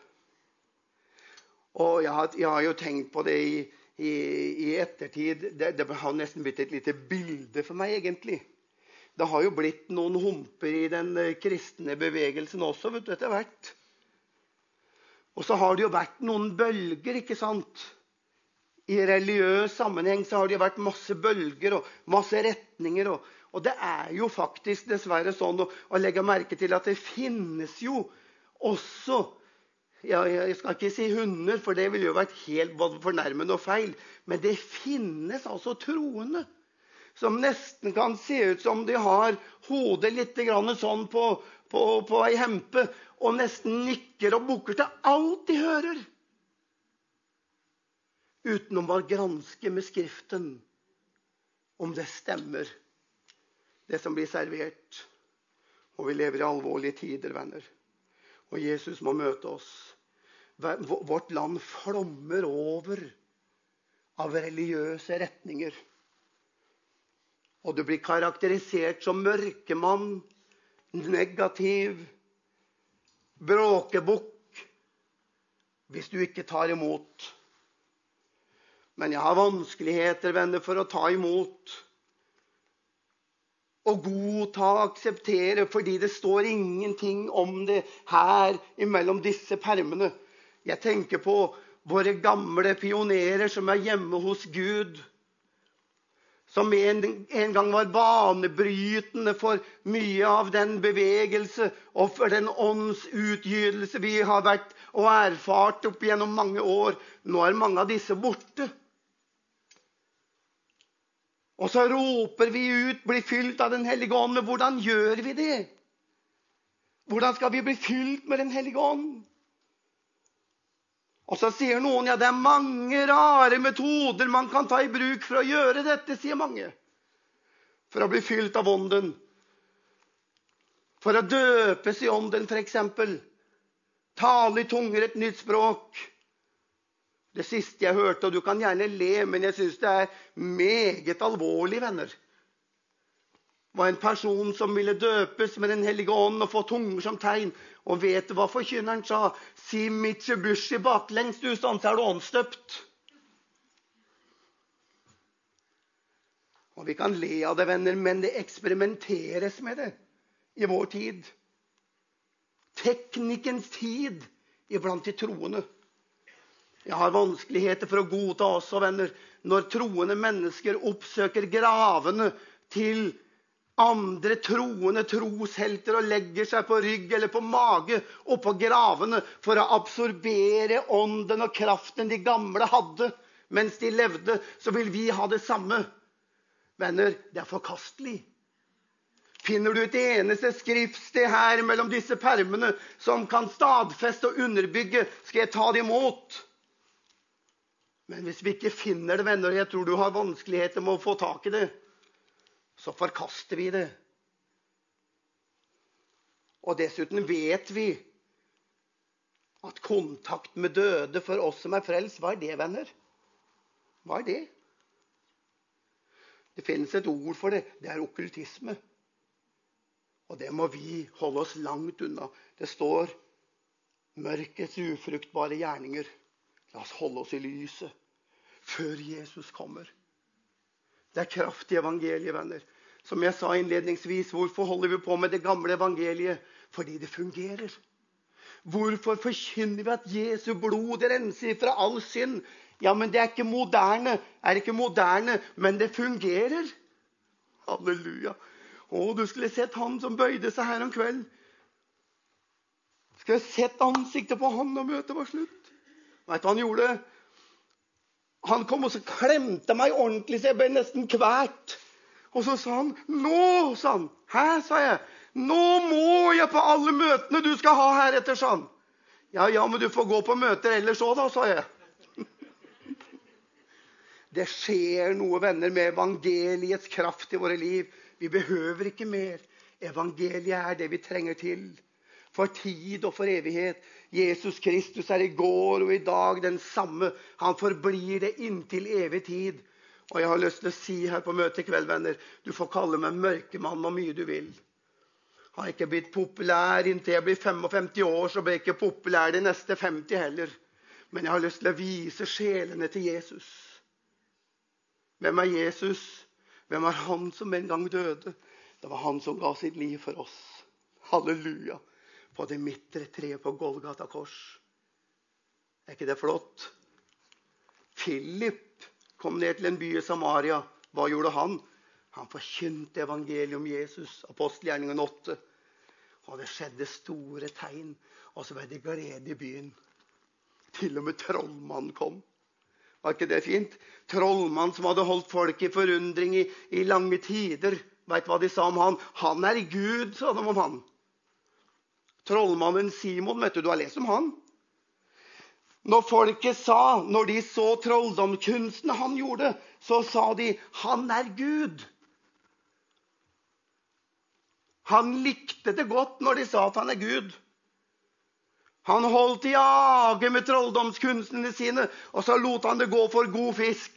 Og jeg har jo tenkt på det i ettertid. Det har nesten blitt et lite bilde for meg egentlig. Det har jo blitt noen humper i den kristne bevegelsen også, vet du, etter hvert. Og så har det jo vært noen bølger, ikke sant? I religiøs sammenheng så har det jo vært masse bølger og masse retninger. Og det er jo faktisk dessverre sånn å legge merke til at det finnes jo også, jeg skal ikke si hunder, for det ville jo vært helt fornærmende og feil, men det finnes altså troende som nesten kan se ut som de har hodet litt grann sånn på ei hempe, og nesten nikker og bukker til alt de hører. Utenom å granske med skriften om det stemmer, det som blir servert. Og vi lever i alvorlige tider, venner. Og Jesus må møte oss. Vårt land flommer over av religiøse retninger. Og du blir karakterisert som mørkemann, negativ, bråkebukk, hvis du ikke tar imot. Men jeg har vanskeligheter, venner, for å ta imot. Og godta og akseptere, fordi det står ingenting om det her imellom disse permene. Jeg tenker på våre gamle pionerer som er hjemme hos Gud, som en gang var banebrytende for mye av den bevegelse og for den åndsutgytelse vi har vært og erfart opp gjennom mange år. Nå er mange av disse borte. Og så roper vi ut, bli fylt av den hellige ånd, men hvordan gjør vi det? Hvordan skal vi bli fylt med den hellige ånd? Og så sier noen, ja, det er mange rare metoder man kan ta i bruk for å gjøre dette, sier mange. For å bli fylt av ånden. For å døpes i ånden, for eksempel. Tale i tunger, et nytt språk. Det siste jeg hørte, og du kan gjerne le, men jeg synes det er meget alvorlig, venner. Var en person som ville døpes med den hellige ånd og få tunger som tegn. Og vet du hva forkynneren sa? Si Mitsubishi baklengs, du, sånn så er du åndsdøpt. Og vi kan le av det, venner, men det eksperimenteres med det i vår tid. Teknikens tid iblant de troende. Jeg har vanskeligheter for å godta også, venner, når troende mennesker oppsøker gravene til andre troende troshelter og legger seg på rygg eller på mage og på gravene for å absorbere ånden og kraften de gamle hadde mens de levde, så vil vi ha det samme. Venner, det er forkastelig. Finner du et eneste skriftsted her mellom disse permene som kan stadfeste og underbygge, skal jeg ta det imot. Men hvis vi ikke finner det, venner, jeg tror du har vanskeligheter med å få tak i det, så forkaster vi det. Og dessuten vet vi at kontakt med døde for oss som er frelst, hva er det, venner? Hva er det? Det finnes et ord for det. Det er okkultisme. Og det må vi holde oss langt unna. Det står mørkets ufruktbare gjerninger. La oss holde oss i lyset før Jesus kommer. Det er kraft i evangeliet, venner. Som jeg sa innledningsvis, hvorfor holder vi på med det gamle evangeliet? Fordi det fungerer. Hvorfor forkynner vi at Jesu blod renser fra all synd? Ja, men det er ikke moderne. Men det fungerer. Halleluja. Du skulle sett han som bøyde seg her om kveld. Skulle sett ansiktet på han når møtet var slutt. Vet du hva han gjorde? Han kom og så klemte meg ordentlig, så jeg ble nesten kvært. Og så sa han, nå, sa han. Hæ, sa jeg. Nå må jeg på alle møtene du skal ha her etter, sa han. Ja, men du får gå på møter ellers også da, sa jeg. Det skjer noe, venner, med evangeliets kraft i våre liv. Vi behøver ikke mer. Evangeliet er det vi trenger til. For tid og for evighet. Jesus Kristus er i går og i dag den samme. Han forblir det inntil evig tid. Og jeg har lyst til å si her på møtet i kveld, venner, du får kalle meg mørkemann hvor mye du vil. Jeg har ikke blitt populær inntil jeg blir 55 år, så blir jeg ikke populær de neste 50 heller. Men jeg har lyst til å vise sjelene til Jesus. Hvem er Jesus? Hvem er han som en gang døde? Det var han som ga sitt liv for oss. Halleluja. På det midtre treet på Golgata kors. Er ikke det flott? Philip kom ned til en by i Samaria. Hva gjorde han? Han forkynte evangeliet om Jesus. Apostelgjerningen 8. Og det skjedde store tegn. Og så var det glede i byen. Til og med trollmannen kom. Var ikke det fint? Trollmann som hadde holdt folk i forundring i lange tider. Vet hva de sa om han? Han er Gud, sa de om han. Trollmannen Simon, vet du har lest om han. Når folket sa, når de så trolldomskunstene han gjorde, så sa de, han er Gud. Han likte det godt når de sa at han er Gud. Han holdt i age med trolldomskunstene sine, og så lot han det gå for god fisk.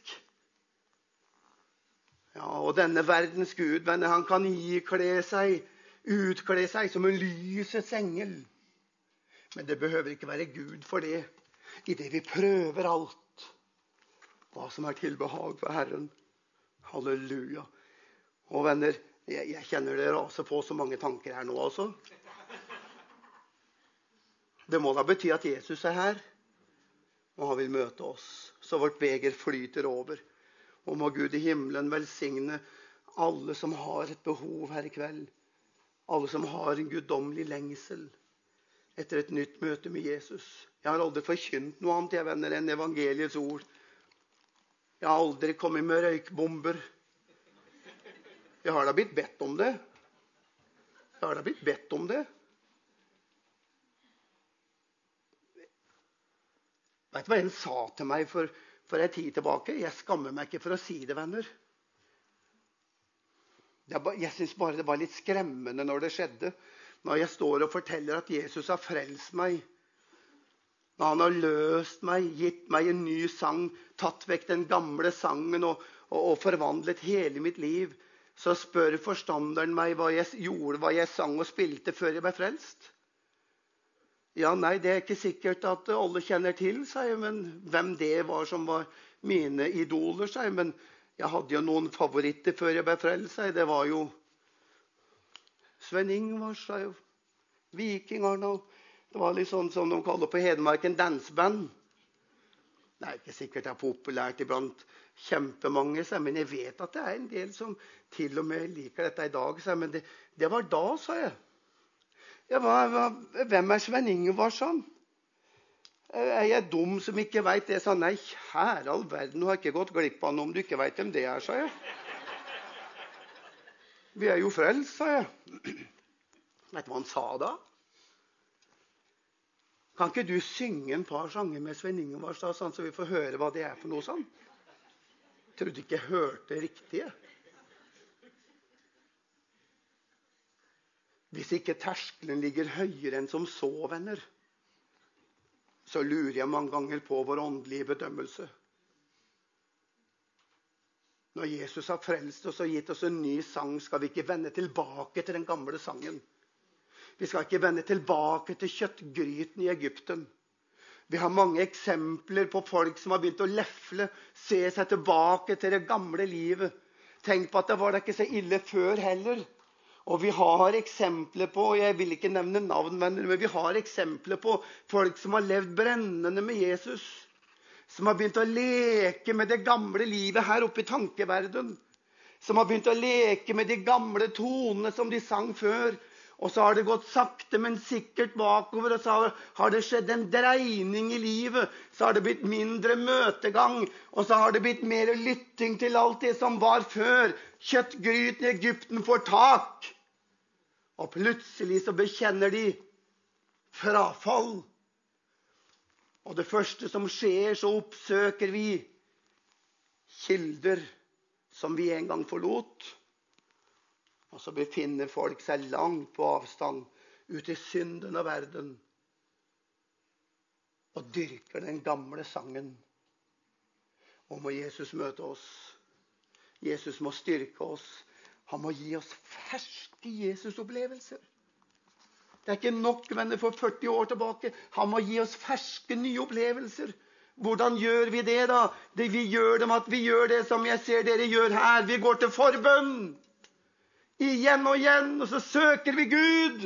Ja, og denne verdens Gud, venner, han kan utkle seg som en lysets engel. Men det behøver ikke være Gud for det. I det vi prøver alt, hva som er til behag for Herren. Halleluja. Og venner, jeg kjenner det raser på så mange tanker her nå altså. Det må da bety at Jesus er her, og han vil møte oss, så vårt beger flyter over. Og må Gud i himmelen velsigne alle som har et behov her i kveld. Alle som har en guddommelig lengsel etter et nytt møte med Jesus. Jeg har aldri forkynt noe annet, jeg venner, enn evangeliets ord. Jeg har aldri kommet med røykbomber. Jeg har da blitt bedt om det. Vet du hva en sa til meg for en tid tilbake? Jeg skammer meg ikke for å si det, venner. Jeg synes bare det var litt skremmende når det skjedde. Når jeg står og forteller at Jesus har frelst meg. Når han har løst meg, gitt meg en ny sang, tatt vekk den gamle sangen og forvandlet hele mitt liv. Så spør forstanderen meg hva jeg gjorde, hva jeg sang og spilte før jeg ble frelst. Ja, nei, det er ikke sikkert at alle kjenner til, sa jeg, men hvem det var som var mine idoler, sa jeg. Men jeg hadde jo noen favoritter før jeg ble frelst, sa jeg. Det var jo Sven Ingvar, sa jeg. Vikingerne. Det var litt sånn som de kaller på Hedmark en danseband. Det er ikke sikkert det er populært iblant kjempemange, sa jeg, men jeg vet at det er en del som til og med liker dette i dag, sa jeg. Men det var da, sa jeg. Ja, hvem er Sven Ingvar, sånn? Er jeg dum som ikke vet det? Sa nei, kjære all verden, du har ikke gått glipp av noe om du ikke vet hvem det er, sa jeg. Vi er jo frelst, sa jeg. Vet du hva han sa da? Kan ikke du synge en par sanger med Sven Ingvar, sånn, så vi får høre hva det er for noe sånn? Jeg trodde ikke jeg hørte riktig. Hvis ikke terskelen ligger høyere enn som så, venner, så lurer jeg mange ganger på vår åndelige bedømmelse. Når Jesus har frelst oss og gitt oss en ny sang, skal vi ikke vende tilbake til den gamle sangen. Vi skal ikke vende tilbake til kjøttgryten i Egypten. Vi har mange eksempler på folk som har begynt å lefle, se seg tilbake til det gamle livet. Tenk på at det var da ikke så ille før heller. Og vi har eksempler på, jeg vil ikke nevne navn, men vi har eksempler på folk som har levd brennende med Jesus. Som har begynt å leke med det gamle livet her oppe i tankeverden. som har begynt å leke med de gamle tonene som de sang før. Og så har det gått sakte, men sikkert bakover, og så har det skjedd en dreining i livet. Så har det blitt mindre møtegang, og så har det blitt mer lytting til alt det som var før. Kjøttgryten i Egypten får tak. Og plutselig så bekjenner de frafall. Og det første som skjer, så oppsøker vi kilder som vi en gang forlot. Og så befinner folk seg langt på avstand ut i synden og verden. Og dyrker den gamle sangen. Og må Jesus møte oss. Jesus må styrke oss. Han må gi oss ferske Jesus-opplevelser. Det er ikke nok venner for 40 år tilbake. Han må gi oss ferske nye opplevelser. Hvordan gjør vi det da? Vi gjør det som jeg ser dere gjør her. Vi går til forbønn. Igjen og igjen, og så søker vi Gud.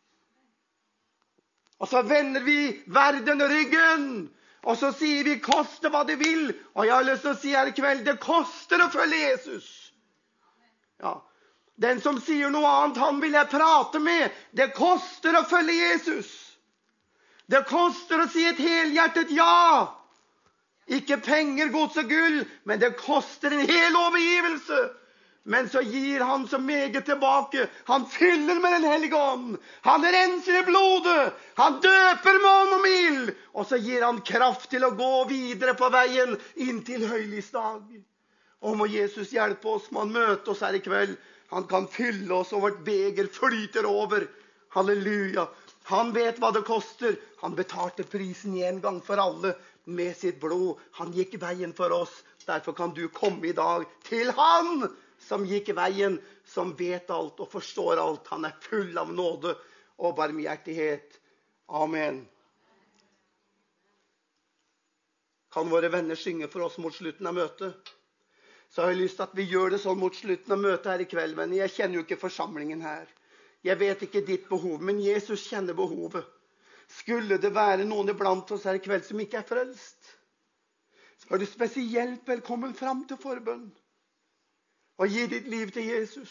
Og så vender vi verden ryggen. Og så sier vi, koste hva det vil. Og jeg har lyst til å si her i kveld, det koster å følge Jesus. Ja. Den som sier noe annet, han vil jeg prate med. Det koster å følge Jesus. Det koster å si et helhjertet ja. Ikke penger, gods og gull, men det koster en hel overgivelse. Men så gir han så meget tilbake. Han fyller med den hellige ånd. Han renser i blodet. Han døper med ånd og mild. Og så gir han kraft til å gå videre på veien inn til høylighetsdag. Og må Jesus hjelpe oss, må han møte oss her i kveld. Han kan fylle oss, og vårt beger flyter over. Halleluja. Han vet hva det koster. Han betalte prisen en gang for alle med sitt blod. Han gikk veien for oss. Derfor kan du komme i dag til han som gikk veien, som vet alt og forstår alt. Han er full av nåde og barmhjertighet. Amen. Kan våre venner synge for oss mot slutten av møtet? Så har jeg lyst til at vi gjør det sånn mot slutten av møtet her i kveld. Men jeg kjenner jo ikke forsamlingen her. Jeg vet ikke ditt behov, men Jesus kjenner behovet. Skulle det være noen iblant oss her i kveld som ikke er frelst, så er du spesielt velkommen fram til forbønn. Og gi ditt liv til Jesus.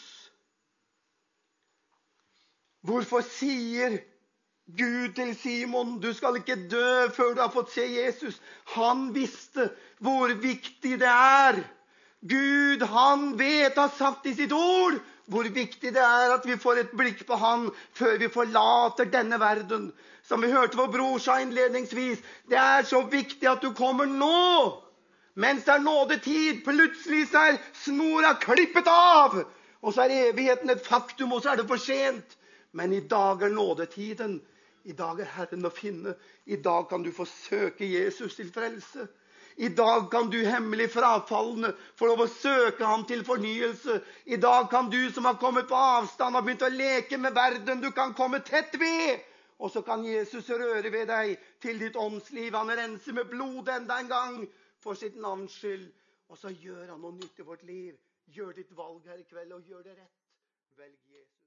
Hvorfor sier Gud til Simon, du skal ikke dø før du har fått se Jesus? Han visste hvor viktig det er. Gud, han vet, har sagt i sitt ord, hvor viktig det er at vi får et blikk på han før vi forlater denne verden. Som vi hørte vår bror sa innledningsvis, det er så viktig at du kommer nå. Mens det er nådetid, plutselig så er snora klippet av. Og så er evigheten et faktum, og så er det for sent. Men i dag er nådetiden. I dag er Herren å finne. I dag kan du få søke Jesus til frelse. I dag kan du hemmelig frafallende få lov å søke ham til fornyelse. I dag kan du som har kommet på avstand og begynt å leke med verden, du kan komme tett ved. Og så kan Jesus røre ved deg til ditt åndsliv. Han renser med blod enda en gang for sitt navns skyld. Og så gjør han noe nytt i vårt liv. Gjør ditt valg her i kveld, og gjør det rett. Velg Jesus.